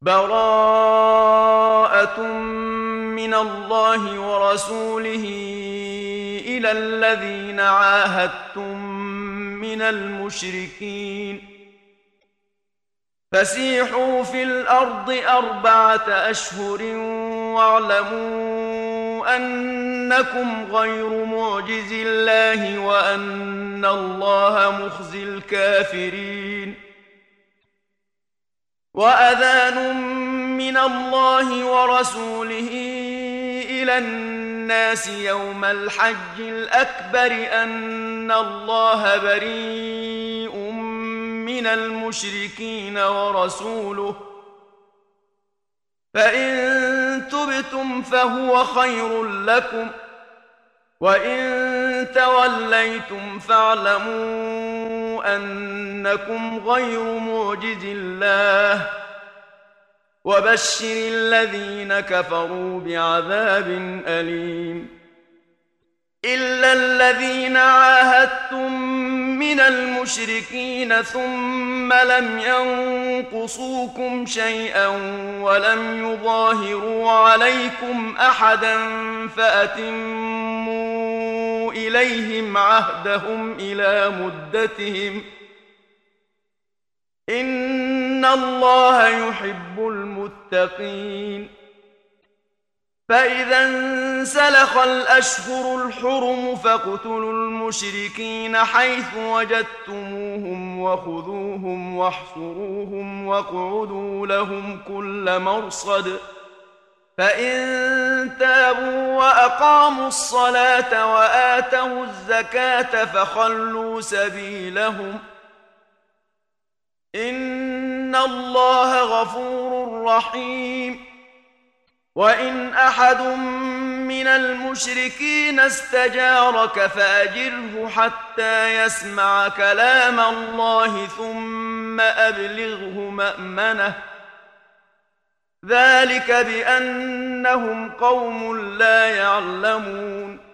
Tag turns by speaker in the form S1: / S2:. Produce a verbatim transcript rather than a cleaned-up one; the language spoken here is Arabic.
S1: براءة من الله ورسوله إلى الذين عاهدتم من المشركين فسيحوا في الأرض أربعة أشهر واعلموا أنكم غير معجز الله وأن الله مخزي الكافرين وأذان من الله ورسوله إلى الناس يوم الحج الأكبر أن الله بريء من المشركين ورسوله فإن تبتم فهو خير لكم وإن توليتم فاعلموا أنكم غير معجز الله وبشر الذين كفروا بعذاب أليم إلا الذين عاهدتم من المشركين ثم لم ينقصوكم شيئا ولم يظاهروا عليكم أحدا فأتموا إليهم عهدهم إلى مدتهم إن الله يحب المتقين فإذا انسلخ الأشهر الحرم فاقتلوا المشركين حيث وجدتموهم وخذوهم واحصروهم واقعدوا لهم كل مرصد فإن تابوا وأقاموا الصلاة وآتوا الزكاة فخلوا سبيلهم إن الله غفور رحيم وإن أحد من المشركين استجارك فأجره حتى يسمع كلام الله ثم أبلغه مأمنه ذلك بأنهم قوم لا يعلمون